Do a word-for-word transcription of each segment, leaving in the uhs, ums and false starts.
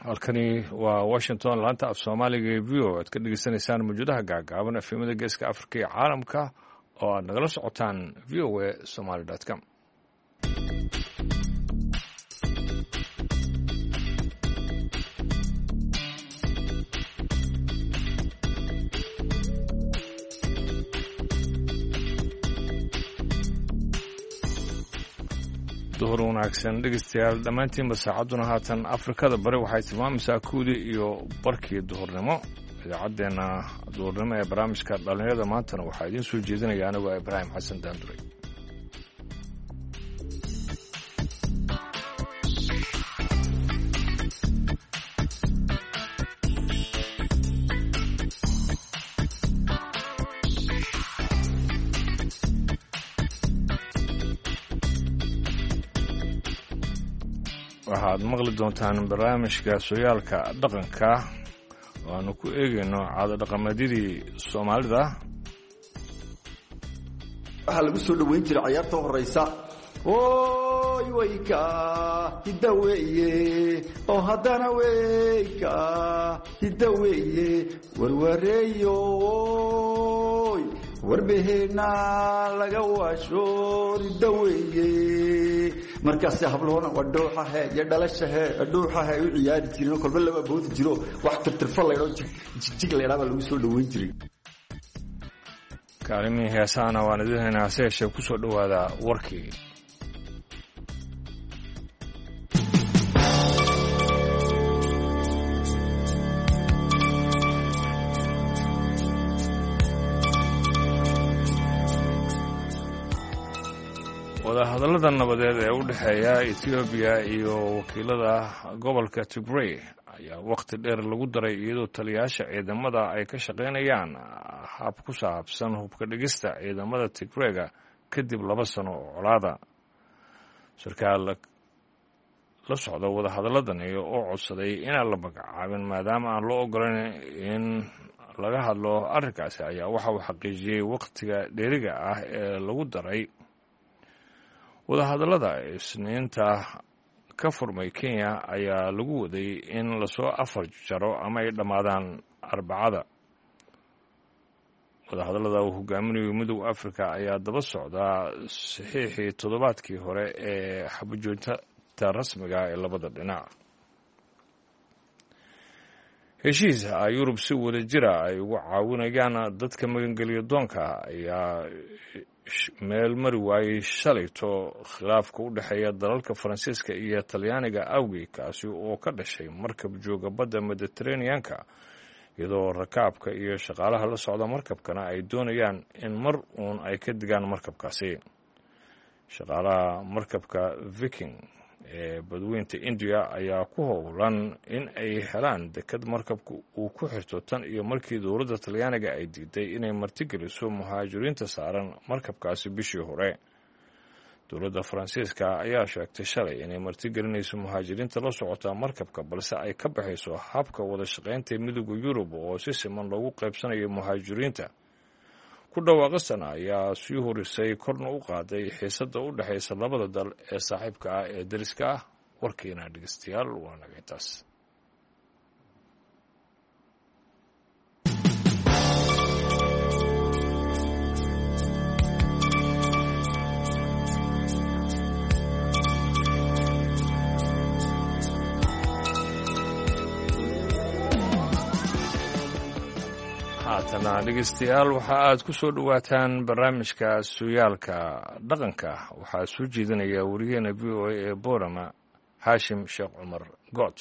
halkani waa washington laanta af soomaaliga ee v o aad ka dhegeysanaysaan mawjadaha gaagaaban efemada geeska afrika iyo caalamka oo aad nagala socotaan v o a somaly com duhur wanaagsan dhegeystayaal dhammaantiinba saacadduna haatan afrikada bari waxay tilmaamaysaa kuwdii iyo barkii duhurnimo idaacaddeenna duhurnimo ee barnaamijka dhallinyarada maantana waxaa idiin soo jeedinaya anigoo ibraahim xasan daanduray waxaad maqli doontaan barnaamijka sooyaalka dhaqanka oo aanu ku eegayno caado dhaqameedyadii soomaalida waxaa lagu soo dhoweyn jiray cayaarta horeysa oy weyka hidda weeye oo haddana weyka hidda weeye warwareeyoy warbaheena laga waasho hidda weeye markaas habloona waa dhooxahe iyo dhalashahe dhooxahe u ciyaari jireen kolba laba boodi jiro wax tirtirfo leedo jig leedaaba lagu soo dhaweyn jiray kaalmihii heesaana waan idin haynaa se yeeshee ku soo dhowaada warkii wadahadallada nabadeed ee u dhexeeya etoobiya iyo wakiilada gobolka tigray ayaa wakhti dheer lagu daray iyadoo taliyayaasha ciidamada ay ka shaqaynayaan hab ku saabsan hubka dhigista ciidamada tigrayga kadib laba sano oo colaada sarkaal la socda wadahadaladani oo codsaday inaan la magacaabin maadaama aan loo ogolayn in laga hadlo arrinkaasi ayaa waxa uu xaqiijiyey wakhtiga dheeriga ah ee lagu daray wadahadallada isniinta ka furmay kenya ayaa lagu waday in lasoo afar jaro ama ay dhammaadaan arbacada wadahadallada uu hogaaminayo midowda africa ayaa daba socdaa saxiixii toddobaadkii hore ee xabajoojinta rasmiga ee labada dhinac heshiis a yurub si wada jira ay ugu caawinayaan dadka magangeliya doonka ayaa meel mari waayey shalayto khilaafka u dhexeeya dalalka faransiiska iyo talyaaniga awgii kaasi oo ka dhashay markab jooga badda mediteraneanka iyadoo rakaabka iyo shaqaalaha la socda markabkana ay doonayaan in mar uun ay ka digaan markabkaasi shaqaalaha markabka viking ee badweynta indiya ayaa ku howlan in ay helaan dekad markabka uu ku xirto tan iyo markii dowladda talyaaniga ay diiday inay martigeliso muhaajiriinta saaran markabkaasi bishii hore dowladda faransiiska ayaa sheegtay shalay inay martigelinayso muhaajiriinta la socota markabka balse ay ka baxayso habka wada shaqaynta midowda yurub oo si siman loogu qaybsanayo muhaajiriinta ku dhawaaqisana ayaa sii horisay korna u qaaday xiisadda u dhexaysa labada dal ee saaxiibka ah ee dariska ah warkiina dhegeystayaal waa naga intaas haatana dhegeystayaal waxa aad ku soo dhowaataan barnaamijka sooyaalka dhaqanka waxaa soo jeedinaya wariyaheena v o a ee boorama haashim sheekh cumar good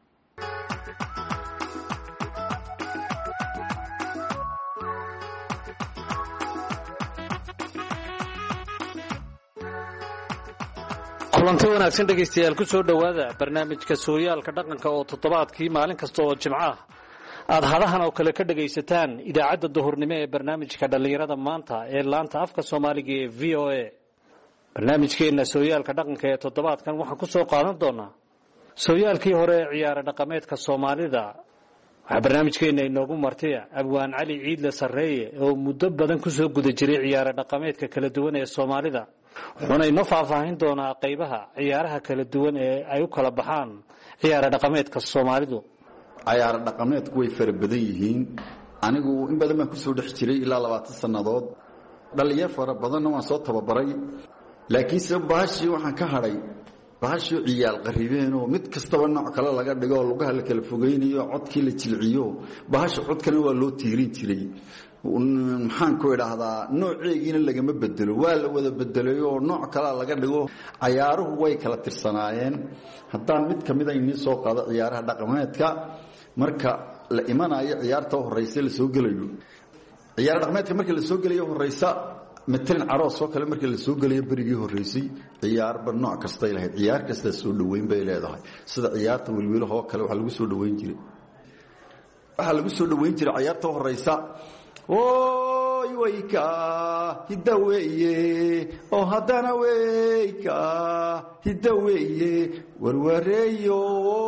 kulanti wanaagsan dhegeystayaal ku soo dhowaada barnaamijka sooyaalka dhaqanka oo toddobaadkii maalin kasta oo jimco ah aad hadahan oo kale ka dhagaysataan idaacadda duhurnimo ee barnaamijka dhallinyarada maanta ee laanta afka soomaaliga ee v o a barnaamijkeenna sooyaalka dhaqanka ee toddobaadkan waxaan ku soo qaadan doonaa sooyaalkii hore ee ciyaara dhaqameedka soomaalida waxaa barnaamijkeenna inoogu martaya abwaan cali ciidle sarreeye oo muddo badan ku soo guda jiray ciyaara dhaqameedka kala duwan ee soomaalida wuxuuna inoo faahfaahin doonaa qaybaha ciyaaraha kala duwan ee ay u kala baxaan ciyaar dhaqameedka Soomaalidu ciyaar dhaqameedku way fara badan yihiin anigu in badan baan ku soo dhex jiray ilaa labaatan sanadood dhalinyaro fara badan waan soo tababaray laakiin sabaashi waxaan ka haray baashi ciyaal qaribeen oo mid kastaba nooc kale laga dhigo lugaha la kala fogeynayo codkii la jilciyo baashi codkana waa loo tiirin jiray maxaan ku idhaahdaa nooceegiina lagama bedelo waa la wada bedelayo oo nooc kale laga dhigo ciyaaruhu way kala tirsanaayeen haddaan mid kamid ah inii soo qaado ciyaaraha dhaqameedka marka la imanayo ciyaarta horeysa la soo gelayo ciyaar dhaqameedka marka la soo gelayo horeysa matalan caroos oo kale marka la soo gelayo berigii horeysay ciyaarba nooc kasta ay lahayd ciyaar kasta soo dhaweyn bay leedahay sida ciyaarta wilwilaha oo kale waxa lagu soo dhaweyn jiray waxa lagu soo dhaweyn jiray ciyaarta horeysa oy wayka hidaweeye oo haddana wayka hidaweeye warwareeyo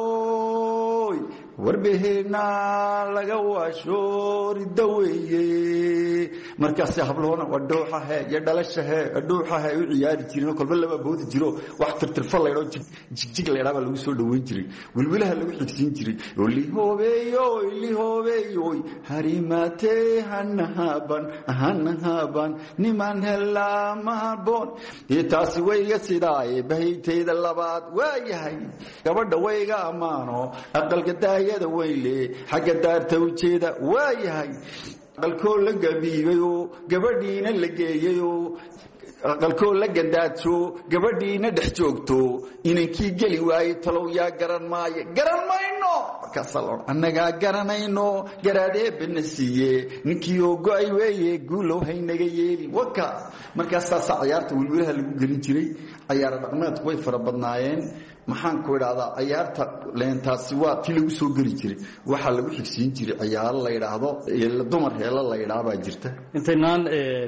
warbeheena laga waashoori daweeye markaas habloona wadooxahe iyo dhalashahe dhuuxahe u ciyaari jireen kolba laba boodi jiro wax tirtirfa leedo jigjig leedaaba lagu soo dhaweyn jiray wilwilaha lagu xigsiin jiray li hoobeeyo li hoobeeyo harimate hanahaban hanahaban niman hela mahabon ee taasi wayga sidaay bahayteeda labaad waayahay gabadha wayga amaano aqalka daayada weyle xagga daarta ujeeda waayahay aqalkoo la gabiibayo gabadhiina la geeyayo aqalkoo la gandaajo gabadhiina dhex joogto inankii geli waaye talow yaa garan maayo garan mayno markaasaloon annagaa garanayno garaadee bana siiye ninkii oo go-ay weeye guulow haynaga yeeli waka markaasaasa ciyaarta wilwilaha lagu gelin jiray ciyaara dhaqmeedku way fara badnaayeen maxaan ku idhaahdaa ciyaarta leentaasi waa tii lagu soo geli jiray waxaa lagu xigsiin jiray ciyaaro la yidhaahdo heella dumar heella la yidhaah baa jirta intaynaan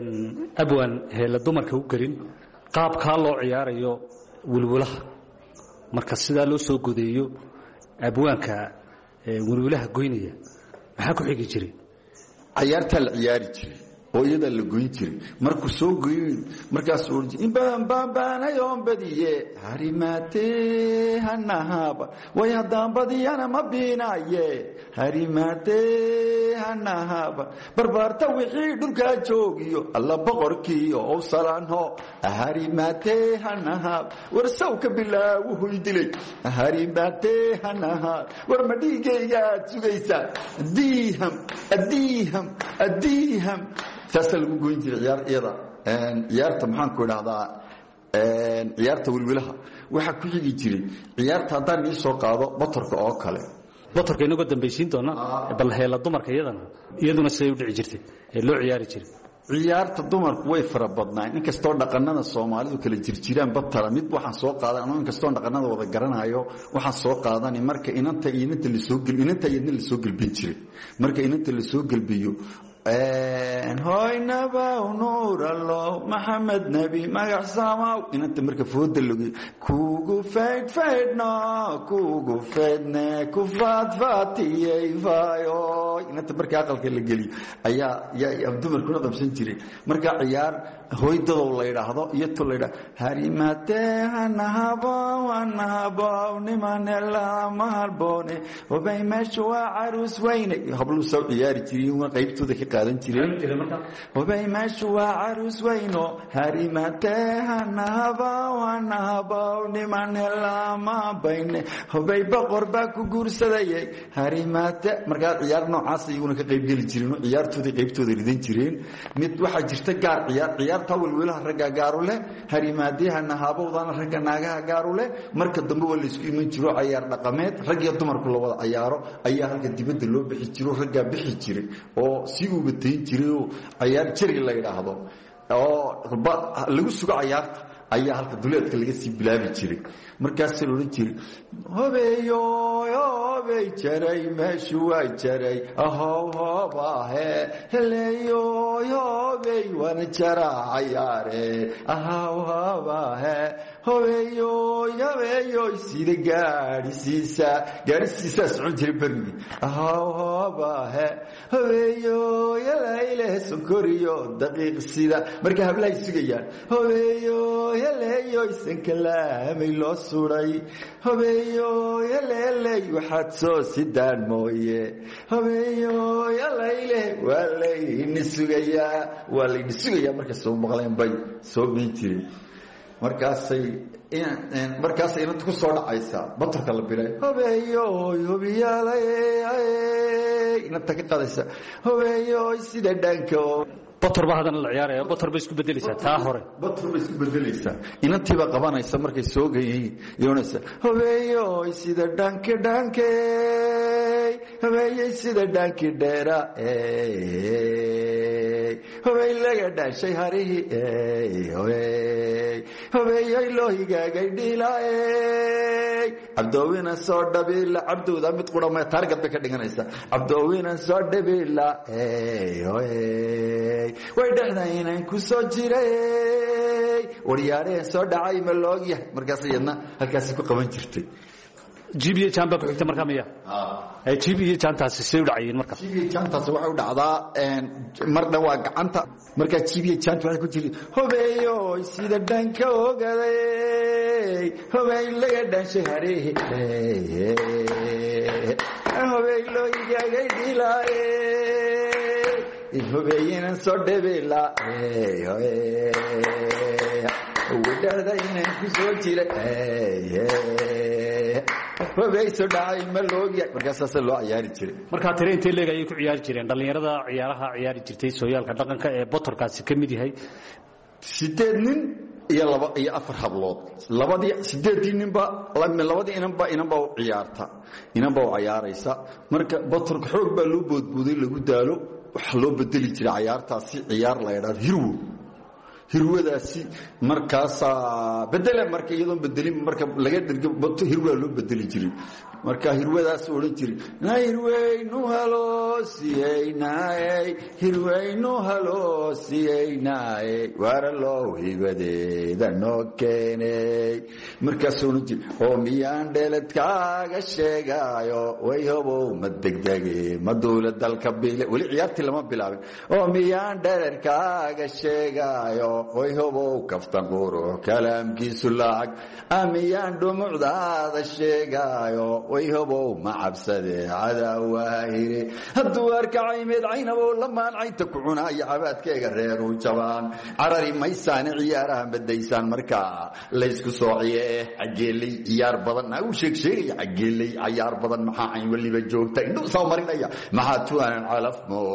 abwan heella dumarka u gelin qaabkaa loo ciyaarayo wilwilaha marka sidaa loo soo godeeyo abwaanka wilwilaha goynaya maxaa ku xigi jiray ciyaartaa la ciyaari jiray oo iyada la goyn jiray markuu soo goyn markaas uu in baan baan baanayoon badiye harimate hanahaba way hadaan badiyana ma biinaye harimate hanahaba barbaarta wixii dhulka joogiyo alla boqorkiyo oo salaanho harimate hanahaba war sawka bilaawu hoydilay harimate hanahaba war madhigayga sugaysa diiham adiham adiham taas lagu goyn jiray ciyaar iyada een ciyaarta maxaan ku idhaahdaa een ciyaarta wilwilaha waxa ku xigi jiray ciyaarta haddaan ii soo qaado batarka oo kale batarka inagu dambaysiin doona bal heela dumarka iyadana iyaduna siday u dhici jirtay ee loo ciyaari jiray ciyaarta dumarku way fara badnaan in kastoo dhaqanada Soomaalidu kala jirjiraan batara mid waxaan soo qaadan in kastoo dhaqanada wada garanayo waxaan soo qaadan marka inanta inanta la soo gal inanta iyadna la soo galbin jiray marka inanta la soo galbiyo een hoy naba nuur allah maxamed nabi magac samaw inanta marka fooda lagu kugu fayd faydna kugu faydna ku faad faatiyay faayo inanta marka aqalka la geliyo ayaa yaa dumarkuna qabsan jiray marka ciyaar hooydado la yiraahdo iyo to la yiraahdo harimate hanahaba wanahaba niman la mahalbone wabay meeshu waa arus weyne hablu soo ciyaari jiray qaybtooda qaadan jireen wabay meeshu waa arus weyno harimate hanahaba wanahaba niman la ma bayne wabay boqor ba ku guursaday harimate marka ciyaar noocaas ayuuna ka qayb gali jireen ciyaartooda qaybtooda ridan jireen mid waxa jirta gaar ciyaar ciyaarta wilwilaha raga gaar u leh harimate hanahaba wadana raga naagaha gaar u leh marka dambe waa la isku iman jiro ciyaar dhaqameed rag iyo dumarku la wada ciyaaro ayaa halka dibadda loo bixi jiro raga bixi jiray oo si uu bateen jiray ciyaar jiri la yiraahdo oo lagu sugo ciyaarta ayaa halka duleedka laga sii bilaabi jiray markaas la oran jiray hobeeyo hobey jaray meeshu waa jaray ahow hobahe heleeyo hobey wana jara ciyaare ahow hobahe hobeeyo hobeeyo sida gaarisiisa gaarisiisa socon jiray barni ahow hobahe hobeeyo yalayle sokoriyo daqiiq sida marka hablaay sugayaan hobeeyo heleeyo isankalaamay loo suray hobeeyo heleeley waxaad soo sidaan mooye hobeeyo halayle waa layni sugayaa waa layni sugayaa markay soo maqleen bay soo geyn jireen markaasay markaasay inanta ku soo dhacaysaa batarka la bilay hobeeyo hobiyaalay inanta ka qadaysa hobeeyo sida dhanka batar ba hadana la ciyaaraya batar bay isku bedelaysaa taa hore batar bay isku bedelaysaa inantiiba qabanaysa markay soo geeyeen yoonaysa hobeeyo sida dhanka dhanka hobeeyo sida dhanka dheera hobeey laga dhashay harihi hobeeyo loohigagay dhilay abdoowina soo dhabila abdooda mid qurama targad bay ka dhiganaysa abdoowina soo dhabila way dhacdaynaan ku soo jiray waryaareen soo dhacay ma loogyahay markaas iyadna halkaas ku qaban jirtay jibiye jamba ku xigta markaa miya ee jibiye jantaasi soo dhacayeen markaa jibiye jantaasi waxa u dhacdaa een marna waa gacanta marka jibiye janta waxa ku jiray hobeeyo sida dhanka ogaday hobeey laga dhanshay hareey hobeey loo igagay dilay hobeeyina soo dhabila wadadayna ku soo jira hobeey soo dhacay ma loogiya markaas loo ciyaari jiray marka tire intee leeg ay ku ciyaari jireen dhalinyarada ciyaaraha ciyaari jirtay sooyaalka dhaqanka ee botorkaasi kamid yahay sideed nin iyo laba iyo afar hablood labadii sideedii ninba labadii inanba inanba u ciyaarta inanba u ciyaaraysa marka botorka xoog baa loo boodbooday lagu daalo waxa loo bedeli jiray ciyaartaasi ciyaar la yiraahdo hirwo hirwadaasi markaas bedela marka iyadoo bedelin marka laga dhirgo bato hirwa loo bedeli jiray marka hirwadaas oo oran jiray hirweynu halo siinaay hirweynu halo siinaay wara loo hibadeeda noo keenay markaas oo oran jiray oo miyaan dheeladkaaga sheegayo way hobo ma degdege ma dawlad dalka biile wali ciyaartii lama bilaabin oo miyaan dheeladkaaga sheegayo way hobo kaftan qoro kalaamkiisu laag amiyaan dhumucdaada sheegayo way hobo ma cabsade cadawaahire hadduu arkacay mid caynabo lamaan caynta ku cunaya cabaadkeega reeru jabaan carari maysaan ciyaaraha badaysaan markaa laysku soociye cageelay ciyaar badan u sheeg sheegay cageelay ciyaar badan maxaa cayn waliba joogta inuu soo marinaya maxaa tuunan calaf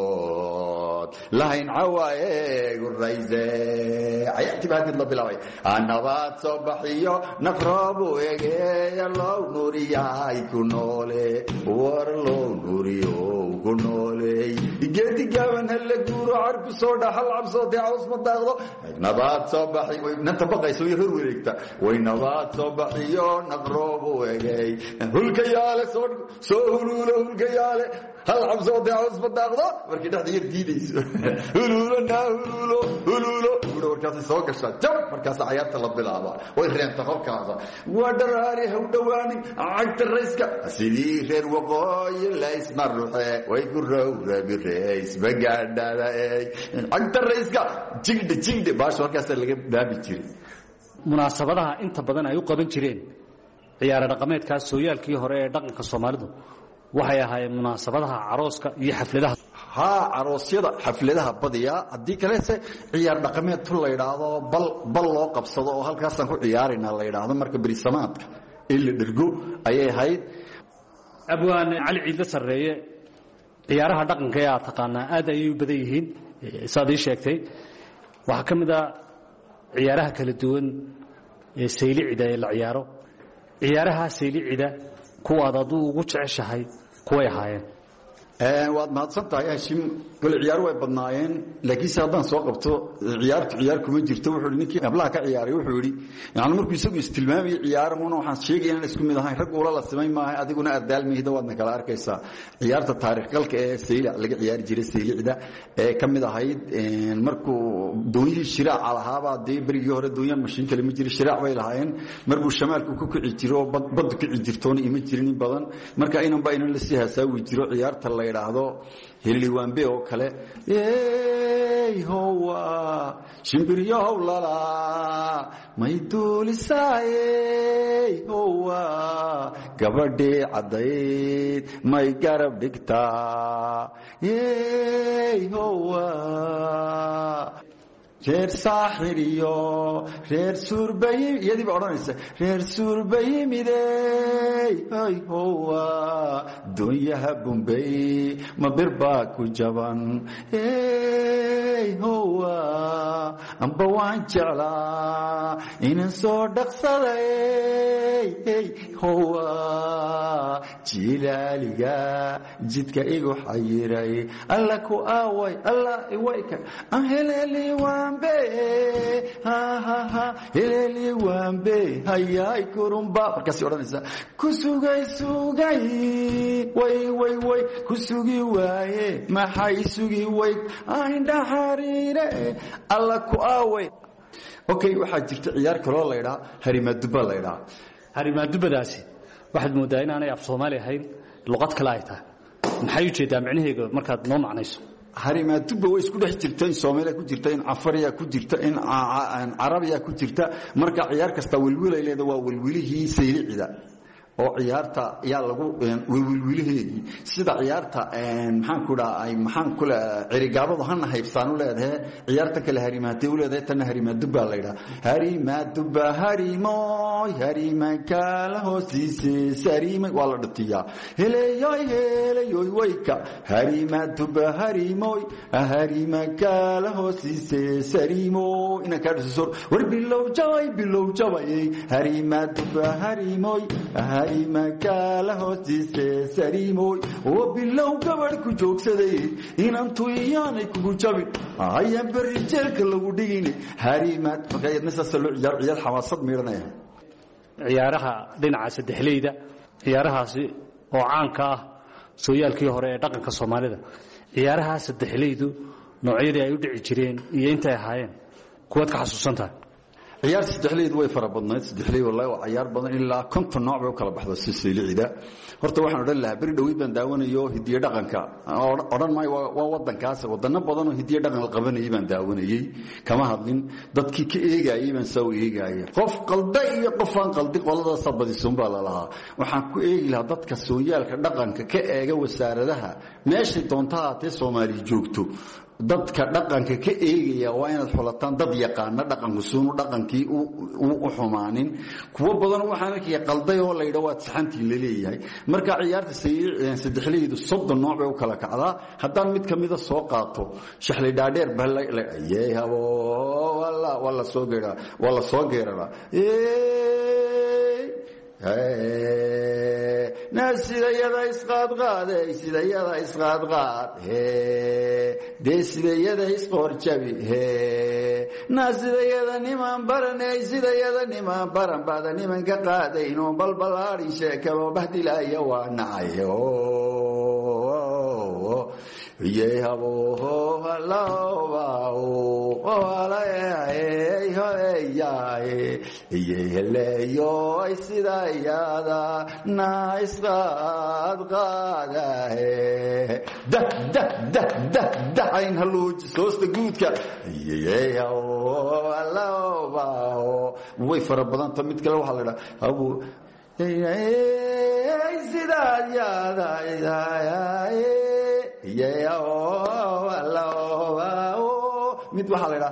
mood lahayn cawaaye gurayze ayati baad la bilaabay anabaad soo baxiyo nafroobu egeeya loo nuuriyay ku noole war loo nuuriyo ku noole geedi gaaban hal guuro arku soo dhaxal cabsooday caws ma daaqdo nabaad soo baxay way nanta baqayso yar wareegta way nabaad soo baxiyo nafroobu egeey hulka yaale soo soo hululo hulka yaale hal cabsooday caws ma daaqdo markii dhaxda yar diidayso hululo na hululo hululo warkaas soo gasha jab markaas ciyaarta la bilaabo way reenta qofkaada waa daraari haw dhawaani cagta rayska sidii reer waqooyi la ismaruxe way ku rawrabi reys bagaadada ay cagta rayska jigde jigde baash markaas laga baabi jiray munaasabadaha inta badan ay u qaban jireen ciyaar dhaqameedkaas sooyaalkii hore ee dhaqanka Soomaalidu waxay ahaayeen munaasabadaha arooska iyo xafladaha ha aroosyada xafladaha badiya hadii kale se ciyaar dhaqameed tul la yiraahdo bal bal loo qabsado oo halkaas aan ku ciyaarina la yiraahdo marka bariisamaadka ila dhirgo ayay hayd abwaan cali ciid sareeye ciyaaraha dhaqanka ee taqaana aad ay u badan yihiin saadii sheegtay waxa kamida ciyaaraha kala duwan ee saylicida ee la ciyaaro ciyaaraha saylicida kuwa aad ugu jeceshahay kuway ahaayeen ee waad mahadsantahay hashim kul ciyaar way badnaayeen laakiin saadaan soo qabto ciyaartu ciyaar kuma jirto wuxuu ninkii ablaha ka ciyaaray wuxuu yiri yaani markuu isagu istilmaamay ciyaarmuna waxaan sheegay inaan isku mid ahayn rag ula la samay maahay adiguna ardaal mihiida wadna kala arkaysaa ciyaarta taariikh galka ee sayla laga ciyaar jiray saylicida ee kamid ahayd markuu dooniyay shiraac alahaaba day barigii hore dooniyaan mashiin kale ma jiray shiraac way lahaayeen markuu shamaalku ku kici jiro bad ku kici jirtoona ima jirin badan marka inaan ba inaan la sii hasaawi jiro ciyaarta la yiraahdo hiliwaanbe oo kale ee howa shimbiryow lala may duulisaayey howa gabadhii caddayd may garab dhigtaa yey howa reer saaxir iyo reer suurbayim iyadii ba odhanaysa reer suurbayimidey ay howa dunyaha bumbey ma bir baa ku jaban ey howa amba waan jeclaa inan soo dhaqsaday ey howa jilaaliga jidka igu xayiray alla ku aaway alla iwayka aan heleeli waan heleli waanbe hayay kurumba markaas odhanaysa ku sugay sugay way way way ku sugi waaye maxay sugi way indha xariire alla ku aaway okay waxaa jirta ciyaar kaloo la yidhaa harimaadubba la yidhaa harimaadubadaasi waxaad moodaa inaanay af soomaali ahayn luqad kale ay tahay maxay ujeedaa micnaheega markaad noo macnayso harimaadubba way isku dhex jirta in soomaaliya ku jirta in cafariya ku jirta in carabiya ku jirta marka ciyaar kasta welwilay leeda waa welwilihii saylicida oo ciyaarta yaa lagu welwiliheedii sida ciyaarta maxaan ku dhaha ay maxaan kule cirigaabadu hana haybsaan u leedahay ciyaarta kale harimaatay u leedahay tan harimaadubba la yidhaha harimaadubba harimoy harimankala hoosiise sarimay waa la dhatiyaa heleyoy heleyoy wayka harimaadubba harimoy harimankala hoosiise sarimoy inaan kaa dhiso war bilow jabay bilow jabay harimaadubba harimoy makala hoostiise sarimoy oo bilow gabadh ku joogsaday inantu iyaanay kugu jabin ayaan berri jeelka lagu dhigin harimaad markaayadna saasa loo ciyaar ciyaar xamaasad miidhanaya ciyaaraha dhinaca saddexleyda ciyaarahaasi oo caanka ah sooyaalkii hore ee dhaqanka soomaalida ciyaaraha saddexleydu noocyadii ay u dhici jireen iyo intay ahaayeen kuwaad ka xasuusantahay ciyaar saddexleyd way fara badnayd saddexleyd wallahi waa ciyaar badan ilaa konton nooc bay u kala baxdo silsilicida horta waxaan odhan lahaa beri dhaweyd baan daawanayo hidiyo dhaqanka odhan maayo waa wadankaas wadano badan oo hidiyo dhaqan la qabanayay baan daawanayey kama hadlin dadkii ka eegayay baan saa u eegaya qof qalda iyo qof aan qaldi qoladaasa badisun baa lalahaa waxaan ku eegi lahaa dadka sooyaalka dhaqanka ka eega wasaaradaha meeshay doonta haatee soomaaliya joogto dadka dhaqanka ka eegaya waa inaad xulataan dad yaqaana dhaqanku suunu dhaqankii u xumaanin kuwo badan waxaan arkaya qalday oo la yidha waad saxantii la leeyahay marka ciyaarta saddexleydu soddon nooc bay u kala kacdaa haddaan mid ka mida soo qaato shaxli dhaadheer bahayhabo waa la soo geeraa waa la soo geeraraa sidayada isqaadqaaday sidayada isqaadqaad dee sidayada isqoorjabi naa sidayada niman baranay sidayada niman baran baada nimanka qaadayno balbalaadhi sheekaba bahdilaya waa nacay yheleeyoy sidayada na isqaadqaadahe dayn haluuji soosta guudka way fara badanta mid kale waxaa la dhaha mid waxaa la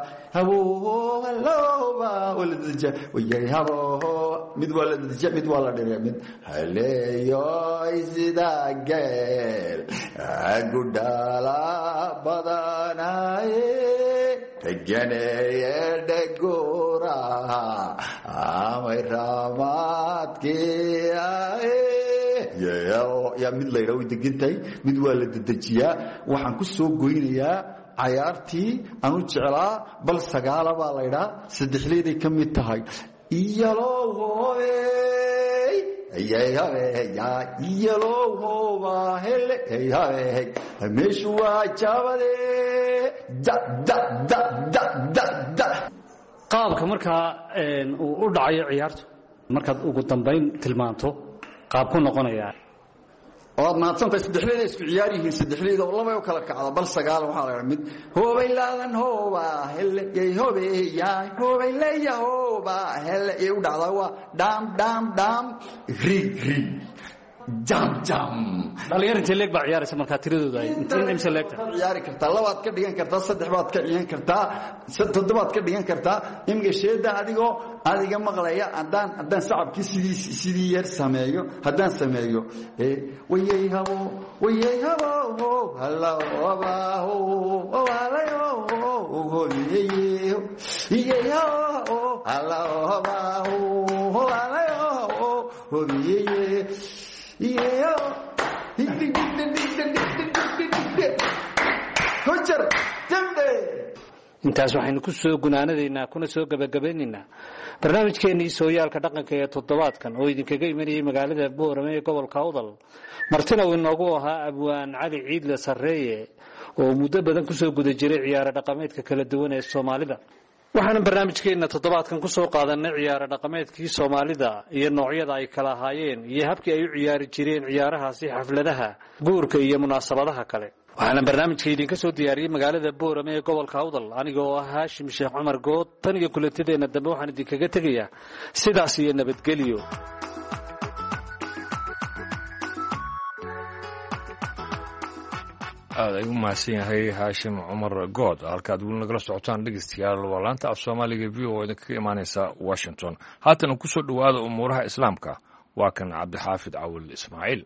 dhaha mid waa la dj mid waa la dhire mid haleeyoy sida geel agudhala badanaye deganeeye dhegura amay raamaadkii aye yaa mid la yidhaa way degantahay mid waa la dedejiyaa waxaan ku soo goynayaa cayaartii aan u jeclaa bal sagaala baa la ydhaa saddexleeday ka mid tahay meeshu waa jaabade qaabka markaa uu u dhacayo ciyaartu markaad ugu dambayn tilmaanto qaab ku noqonaya ood maadsantahay saddexleeda isku ciyaar yihiin saddexleeda oo laba kala kacda bal sagaal waxaa la mid hoobay laadan hooba hele yey hoobay yaay hoobay leeya hooba hele ee u dhacda waa dham dham dham ri ri jam jam dhalinyar inta leeg baa ciyaaraysa markaa tiradooda ay inta imse leegta ciyaari kartaa labaad ka dhigan kartaa saddex baad ka ciyaar kartaa toddobaad ka dhigan kartaa imga sheeda adigoo adiga maqlaya hadaan hadaan sacabkii sidii sidii yar sameeyo hadaan sameeyo ee wayay habo wayay habo hala wabaho walayo hoyeyo yeyo hala wabaho walayo hoyeyo yeyo hojar jambe intaas waxaynu ku soo gunaanadaynaa kuna soo gabagabaynaynaa barnaamijkeennii sooyaalka dhaqanka ee toddobaadkan oo idinkaga imanayay magaalada boorame ee gobolka awdal martina uu inoogu ahaa abwaan cali ciidle sarreeye oo muddo badan kusoo guda jiray ciyaaro dhaqameedka kala duwan ee soomaalida waxaana barnaamijkeenna toddobaadkan ku soo qaadanay ciyaaro dhaqameedkii soomaalida iyo noocyada ay kala ahaayeen iyo habkii ay u ciyaari jireen ciyaarahaasi xafladaha guurka iyo munaasabadaha kale waxaana barnaamijka idinka soo diyaariyey magaalada boorame ee gobolka awdal aniga oo ah haashim sheekh cumar good tan iyo kulatadeenna dambe waxaan idinkaga tegayaa sidaas iyo nabadgelyo aad ay u mahadsan yahay haashim cumar good halkaad weli nagala socotaan dhegeystayaal waa laanta af soomaaliga v o idinkaga imaaneysa washington haatana ku soo dhowaada umuuraha islaamka waa kan cabdixaafid cawil ismaaciil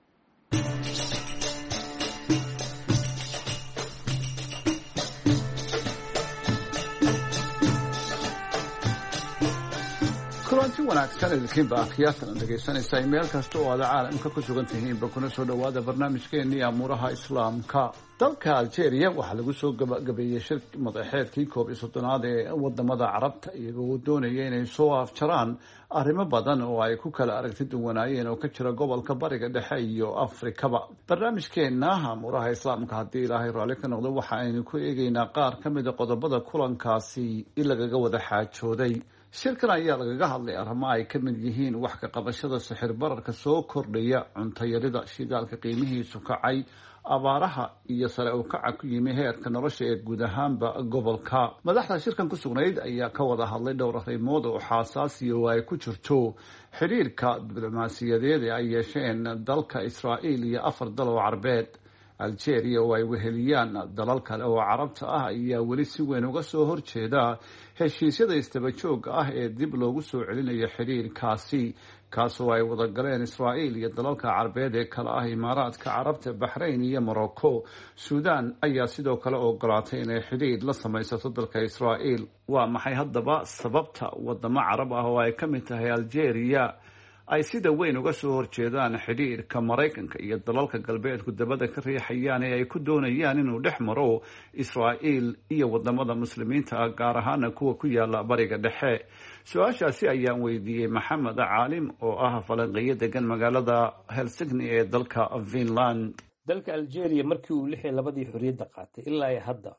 kulanti wanaagsan idinkiinba akhyaartan ad dhegaysanaysaa meel kasta oo aada caalamka ku sugan tihiinba kuna soo dhowaada barnaamijkeennii amuuraha islaamka dalka algeria waxaa lagu soo gabagabeeyey shir madaxeedkii koob iyo soddonaad ee wadamada carabta iyagoo doonaya inay soo afjaraan arrimo badan oo ay ku kala aragti duwanaayeen oo ka jira gobolka bariga dhexe iyo afrikaba barnaamijkeenna amuuraha islaamka haddii ilaahay raalli ka noqdo waxa aynu ku eegaynaa qaar ka mida qodobada kulankaasi in lagaga wada xaajooday shirkan ayaa lagaga hadlay arrimo ay ka mid yihiin wax ka qabashada sixir bararka soo kordhaya cuntayarida shidaalka qiimihiisu kacay abaaraha iyo sare u kaca ku yimi heerka nolosha ee guud ahaanba gobolka madaxda shirkan ku sugnayd ayaa ka wada hadlay dhowr arrimood oo xasaasiya oo ay ku jirto xiriirka diblomaasiyadeed ee ay yeesheen dalka Israa'iil iyo afar dal oo carbeed algeria oo ay weheliyaan dalal kale oo carabta ah ayaa weli si weyn uga soo horjeeda heshiisyada istaba jooga ah ee dib loogu soo celinayo xiriirkaasi kaasoo ay wada galeen Israa'iil iyo dalalka carbeed ee kala ah Imaaraadka Carabta Bahrain iyo Morocco Suudaan ayaa sidoo kale ogolaatay inay xiriir la samaysato dalka Israa'iil waa maxay haddaba sababta wadamo carab ah oo ay ka mid tahay Algeria ay sida weyn uga soo horjeedaan xiriirka Mareykanka iyo dalalka galbeedku dabada ka riixayaan ee ay ku doonayaan inuu dhex maro Israa'iil iyo wadamada muslimiinta ah gaar ahaan kuwa ku yaala bariga dhexe su-aashaasi ayaan weydiiyey maxamed caalim oo ah falanqeeye degan magaalada Helsinki ee dalka Finland dalka Algeria markii uu lixdan labadii xorriyadda qaatay ilaa hadda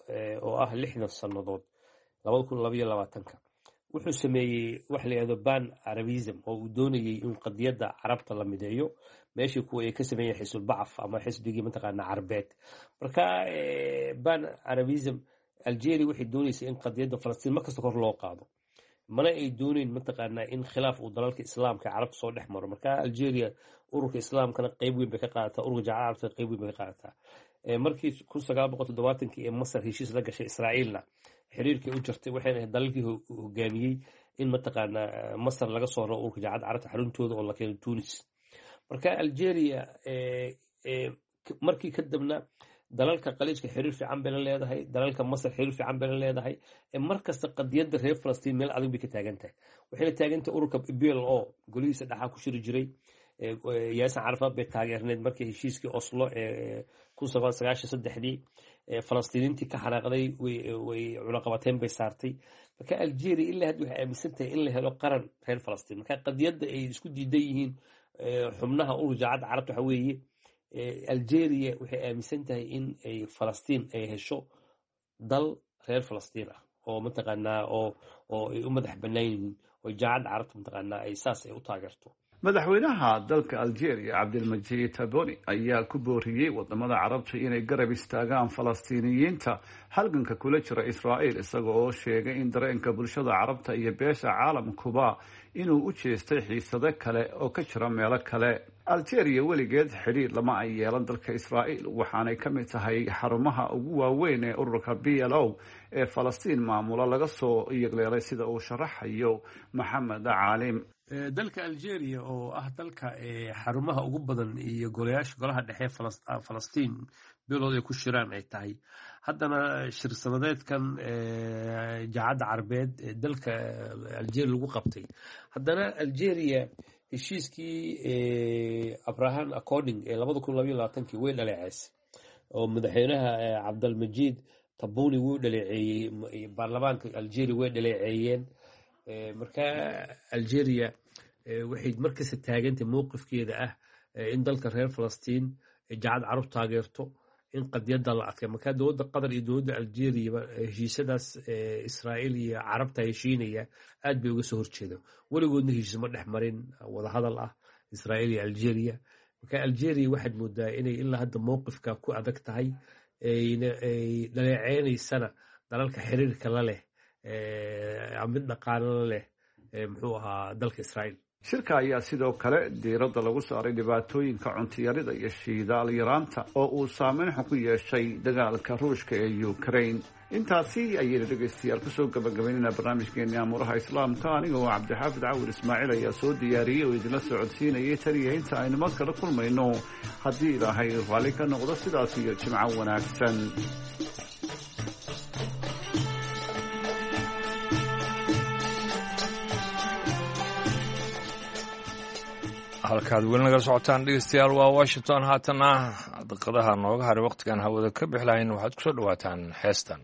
oo ah lixdan sanadood laba kun iyo labaatan wuxuu sameeyey wax la yiraahdo ban arabism oo uu doonayay in qadiyada carabta la mideeyo meeshii kuwa ay ka sameeyeen xisb bacf ama xisbigii mataqaana carbeed marka ban arabism Algeria waxay doonaysay in qadiyada Falastiin markasta kor loo qaado mana ay dooneen mataqaana in khilaaf uu dalalka islaamka carabta soo dhex maro marka Algeria ururka islaamkana qayb weyn bay ka qaadataa ururka jacaabta qayb weyn bay ka qaadataa markii kun sagaal boqol toddobaatan ee Masar heshiis la gashay Israa'iilna xiriirkii u jirtay waxay ahayd dalalkii hogaamiyey in mataqaana Masar laga soo raro ururka jacaabta carabta xaruntooda oo la keenay Tunis marka Algeria markii ka dibna dalalka qaliijka xiriir fiican bay leedahay dalalka Masar xiriir fiican bay leedahay markasta qadiyada reer Falastiin meel adag bay ka taagan tahay waxay taagan tahay ururka B L O golihiisa dhaxa ku shiri jiray Yaasin Carafaad bay taageerneed markii heshiiskii Oslo ee kun sagaal boqol sagaashan iyo saddex Falastiiniintii ka xanaaqday way cunaqabateen bay saartay marka Algeria ilaa hadda waxay aaminsan tahay in la helo qaran reer Falastiin marka qadiyada ay isku diidan yihiin xubnaha ururka jacaabta carabta waxa weeye Algeria waxay aaminsan tahay in ay Falastiin ay hesho dal reer Falastiin ah oo mataqaana oo oo ay u madax banaan yihiin oo jacaabta carabta mataqaana ay saas ay u taageerto madaxweynaha dalka Algeria Cabdilmajiid Taboni ayaa ku booriyey wadamada carabta inay garab istaagaan Falastiiniyiinta halganka kula jira Israa'iil isaga oo sheegay in dareenka bulshada carabta iyo beesha caalamkuba inuu u jeestay xiisado kale oo ka jira meelo kale. Algeria weligeed xiriir lama ay yeelan dalka Israa'iil waxaanay ka mid tahay xarumaha ugu waaweyn ee ururka B L O ee Falastiin maamula laga soo yegleelay sida uu sharaxayo Maxamed Caalim. dalka Algeria oo ah dalka xarumaha ugu badan iyo golayaasha golaha dhexe Falastiin beelood ay ku shiraan ay tahay haddana shir sanadeedkan jaacada carbeed ee dalka Algeria lagu qabtay haddana Algeria heshiiskii Abraham Accord ee laba kun iyo labaatan way dhaleeceysay oo madaxweynaha Cabdilmajiid Taboni wuu dhaleeceeyay baarlamaanka Algeria way dhaleeceeyeen marka Algeria waxay markasta taagantay mowqifkeeda ah in dalka reer Falastiin jaacad carab taageerto in qadiyada la adkay marka dowladda Qatar iyo dowladda Algeria heshiisadaas Israa'iil iyo carabta heshiinaya aad bay uga soo horjeedaan waligoodna heshiis ma dhexmarin wada hadal ah Israa'iil iyo Algeria marka Algeria waxay moodaa inay ilaa hadda mowqifka ku adag tahay ay dhaleeceynaysan dalalka xiriirka la leh mid dhaqaale leh muxuu ahaa dalka Israa'iil. shirka ayaa sidoo kale diiradda lagu saaray dhibaatooyinka cuntiyarida iyo shidaal yaraanta oo uu saameyn xun ku yeeshay dagaalka Ruushka ee Ukraine. intaasi ayayna dhegeystayaal kusoo gabagabaynayna barnaamijkeeni amuuraha islaamka anigoo Cabdixaafid Cawil Ismaaciil ayaa soo diyaariyey oo idinla socodsiinayay taliya inta aynu mar kale kulmayno haddii ilaahay raalli ka noqdo sidaas iyo jimco wanaagsan. halkaad weli nagala socotaan dhegeystayaal waa Washington haatana daqiiqadaha nooga haray waqtigan hawada ka bixi lahayn waxaad ku soo dhawaataan heestan.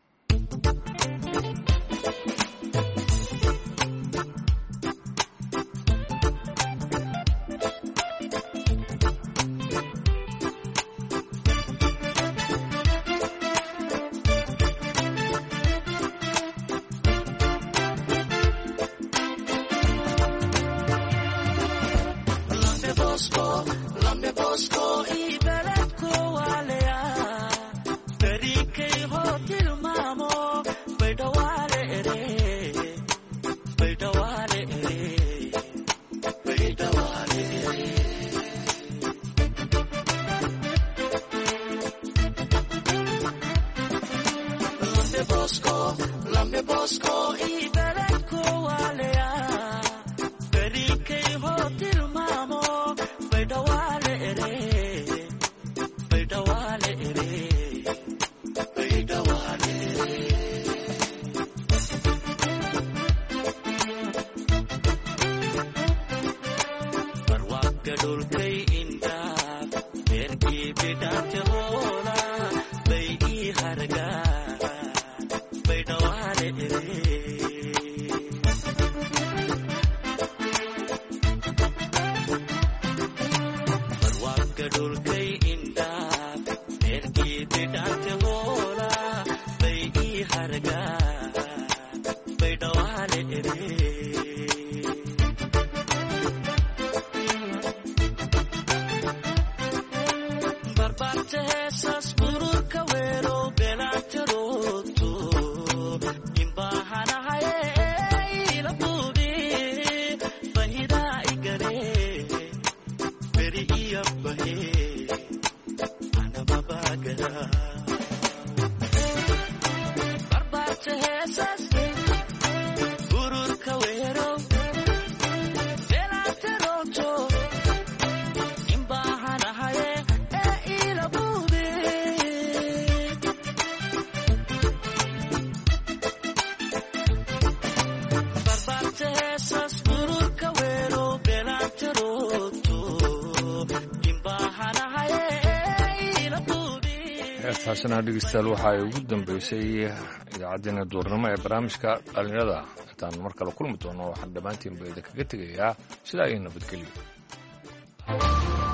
taasina dhegeystayaal waxa ay ugu dambeysay idaacaddeenna duurnimo ee barnaamijka dhalinyarada intaan mar kale kulmi doono waxaan dhammaantiin ba idinkaga tegayaa sidaa iyo nabadgelyo.